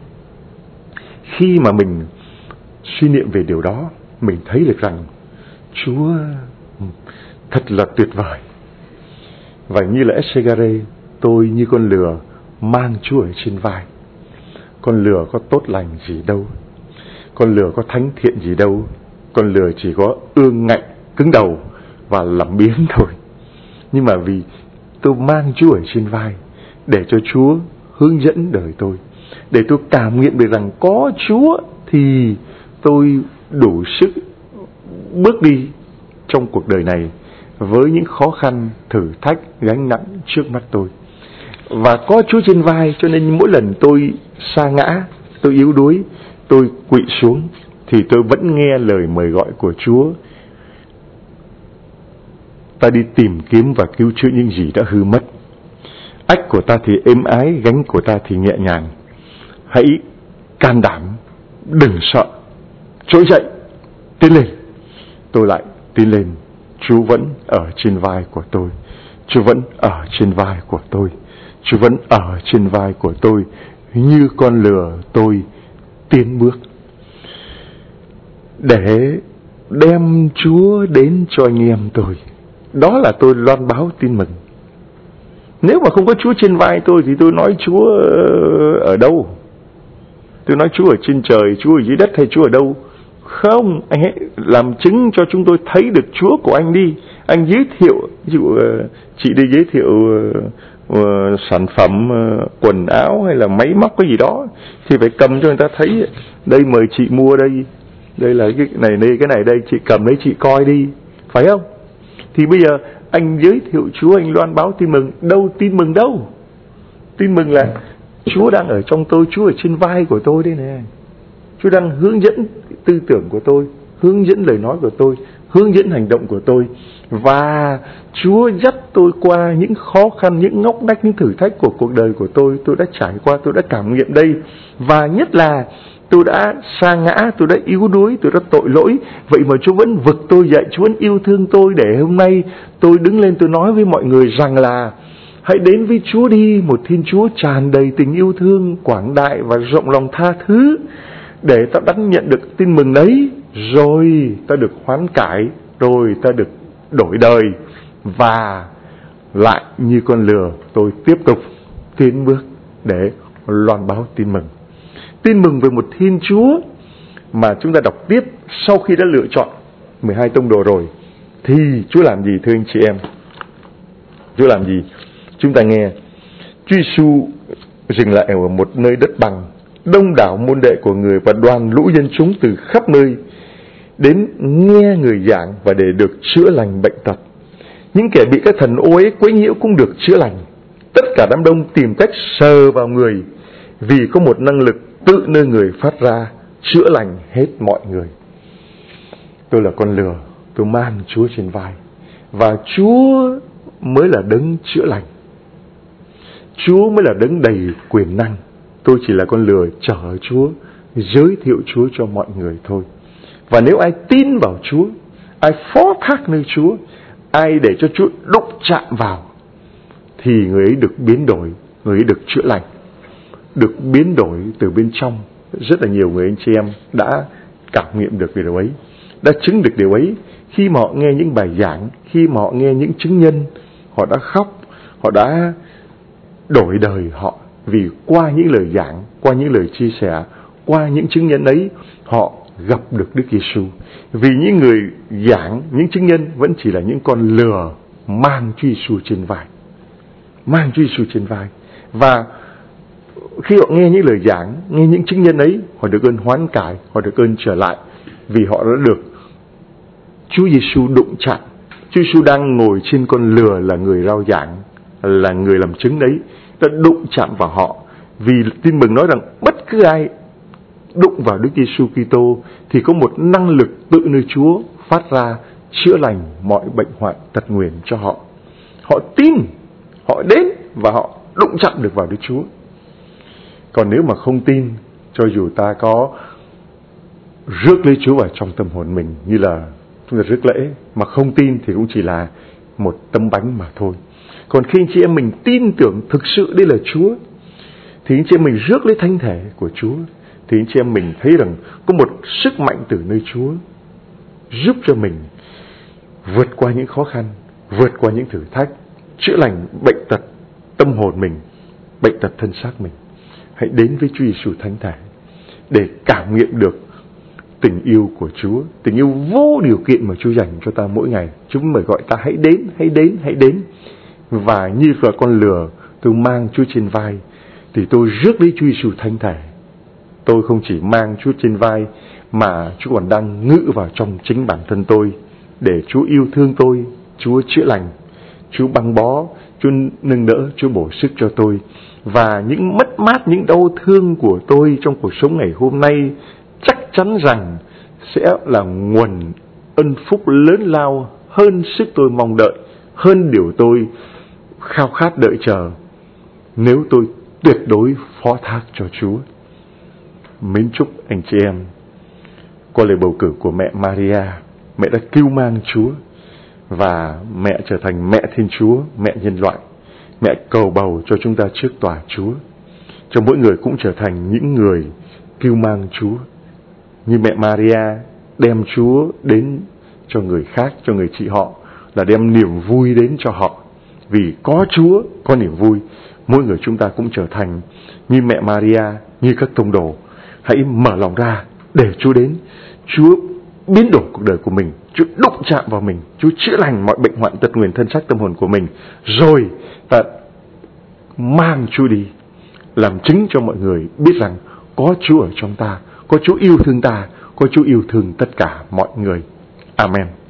Speaker 1: khi mà mình suy niệm về điều đó, mình thấy được rằng Chúa thật là tuyệt vời. Và như là Esegare, tôi như con lừa mang Chúa ở trên vai. Con lừa có tốt lành gì đâu, con lừa có thánh thiện gì đâu, con lừa chỉ có ương ngạnh, cứng đầu và làm biếng thôi. Nhưng mà vì tôi mang Chúa ở trên vai, để cho Chúa hướng dẫn đời tôi, để tôi cảm nghiệm được rằng có Chúa thì tôi đủ sức bước đi trong cuộc đời này với những khó khăn, thử thách, gánh nặng trước mắt tôi. và có Chúa trên vai, cho nên mỗi lần tôi sa ngã, tôi yếu đuối, tôi quỵ xuống, thì tôi vẫn nghe lời mời gọi của Chúa. Ta đi tìm kiếm và cứu chữa những gì đã hư mất. Ách của ta thì êm ái, gánh của ta thì nhẹ nhàng. Hãy can đảm, đừng sợ, trỗi dậy, tiến lên. Tôi lại tiến lên. Chúa vẫn ở trên vai của tôi. Chúa vẫn ở trên vai của tôi. Chúa vẫn ở trên vai của tôi. Như con lừa tôi tiến bước để đem Chúa đến cho anh em tôi. Đó là tôi loan báo tin mừng. Nếu mà không có Chúa trên vai tôi thì tôi nói Chúa ở đâu? Tôi nói Chúa ở trên trời, Chúa ở dưới đất hay Chúa ở đâu? Không, anh hãy làm chứng cho chúng tôi thấy được Chúa của anh đi. Anh giới thiệu, ví dụ chị đi giới thiệu sản phẩm quần áo hay là máy móc cái gì đó thì phải cầm cho người ta thấy. Đây mời chị mua đây, đây là cái này đây, chị cầm đấy chị coi đi, phải không? Thì bây giờ anh giới thiệu Chúa, anh loan báo tin mừng. Đâu tin mừng đâu? Tin mừng là Chúa đang ở trong tôi, Chúa ở trên vai của tôi đây này. Chúa đang hướng dẫn tư tưởng của tôi, hướng dẫn lời nói của tôi, hướng dẫn hành động của tôi. Và Chúa dắt tôi qua những khó khăn, những ngóc ngách, những thử thách của cuộc đời của tôi. Tôi đã trải qua, tôi đã cảm nghiệm đây. Và nhất là tôi đã sa ngã, tôi đã yếu đuối, tôi đã tội lỗi. Vậy mà Chúa vẫn vực tôi dậy, Chúa vẫn yêu thương tôi, để hôm nay tôi đứng lên tôi nói với mọi người rằng là hãy đến với Chúa đi, một Thiên Chúa tràn đầy tình yêu thương, quảng đại và rộng lòng tha thứ, để ta đón nhận được tin mừng đấy, rồi ta được hoán cải, rồi ta được đổi đời. Và lại như con lừa, tôi tiếp tục tiến bước để loan báo tin mừng. Tin mừng về một Thiên Chúa mà chúng ta đọc tiếp sau khi đã lựa chọn 12 tông đồ rồi. Thì Chúa làm gì thưa anh chị em? Chúa làm gì? Chúng ta nghe Chúa Giêsu dừng lại ở một nơi đất bằng, đông đảo môn đệ của người và đoàn lũ dân chúng từ khắp nơi đến nghe người giảng và để được chữa lành bệnh tật. Những kẻ bị các thần ô uế quấy nhiễu cũng được chữa lành. Tất cả đám đông tìm cách sờ vào người, vì có một năng lực tự nơi người phát ra, chữa lành hết mọi người. Tôi là con lừa, tôi mang Chúa trên vai, và Chúa mới là đấng chữa lành. Chúa mới là đấng đầy quyền năng. Tôi chỉ là con lừa chở Chúa, giới thiệu Chúa cho mọi người thôi. Và nếu ai tin vào Chúa, ai phó thác nơi Chúa, ai để cho Chúa đụng chạm vào, thì người ấy được biến đổi, người ấy được chữa lành, được biến đổi từ bên trong. Rất là nhiều người anh chị em đã cảm nghiệm được điều ấy, đã chứng được điều ấy khi mà họ nghe những bài giảng, khi mà họ nghe những chứng nhân, họ đã khóc, họ đã đổi đời họ. Vì qua những lời giảng, qua những lời chia sẻ, qua những chứng nhân ấy, họ gặp được Đức Giêsu. Vì những người giảng, những chứng nhân vẫn chỉ là những con lừa mang Chúa Giêsu trên vai, mang Chúa Giêsu trên vai. Và khi họ nghe những lời giảng, nghe những chứng nhân ấy, họ được ơn hoán cải, họ được ơn trở lại, vì họ đã được Chúa Giêsu đụng chạm. Chúa Giêsu đang ngồi trên con lừa là người rao giảng, là người làm chứng đấy, đã đụng chạm vào họ. Vì tin mừng nói rằng bất cứ ai đụng vào Đức Giêsu Kitô thì có một năng lực tự nơi Chúa phát ra, chữa lành mọi bệnh hoạn tật nguyền cho họ. Họ tin, họ đến và họ đụng chạm được vào Đức Chúa. Còn nếu mà không tin, cho dù ta có rước lấy Chúa vào trong tâm hồn mình như là chúng ta rước lễ, mà không tin thì cũng chỉ là một tấm bánh mà thôi. Còn khi anh chị em mình tin tưởng thực sự đây là Chúa, thì anh chị em mình rước lấy thánh thể của Chúa, thì anh chị em mình thấy rằng có một sức mạnh từ nơi Chúa giúp cho mình vượt qua những khó khăn, vượt qua những thử thách, chữa lành bệnh tật tâm hồn mình, bệnh tật thân xác mình. Hãy đến với Chúa Giêsu thánh thể để cảm nghiệm được tình yêu của Chúa, tình yêu vô điều kiện mà Chúa dành cho ta mỗi ngày. Chúa mời gọi ta hãy đến, hãy đến, hãy đến. Và như là con lừa, tôi mang Chúa trên vai, thì tôi rước lấy Chúa Giêsu thánh thể. Tôi không chỉ mang Chúa trên vai, mà Chúa còn đang ngự vào trong chính bản thân tôi, để Chúa yêu thương tôi, Chúa chữa lành, Chúa băng bó, Chúa nâng đỡ, Chúa bổ sức cho tôi. Và những mất mát, những đau thương của tôi trong cuộc sống ngày hôm nay chắc chắn rằng sẽ là nguồn ân phúc lớn lao hơn sức tôi mong đợi, hơn điều tôi khao khát đợi chờ, nếu tôi tuyệt đối phó thác cho Chúa. Mến chúc anh chị em, qua lời bầu cử của mẹ Maria, mẹ đã cưu mang Chúa và mẹ trở thành mẹ Thiên Chúa, mẹ nhân loại. Mẹ cầu bầu cho chúng ta trước tòa Chúa, cho mỗi người cũng trở thành những người cưu mang Chúa. Như mẹ Maria đem Chúa đến cho người khác, cho người chị họ, là đem niềm vui đến cho họ. Vì có Chúa, có niềm vui. Mỗi người chúng ta cũng trở thành như mẹ Maria, như các tông đồ. Hãy mở lòng ra để Chúa đến. Chúa biến đổi cuộc đời của mình, Chúa đụng chạm vào mình, Chúa chữa lành mọi bệnh hoạn tật nguyền thân xác tâm hồn của mình. Rồi ta mang Chúa đi, làm chứng cho mọi người biết rằng có Chúa ở trong ta, có Chúa yêu thương ta, có Chúa yêu thương tất cả mọi người. Amen.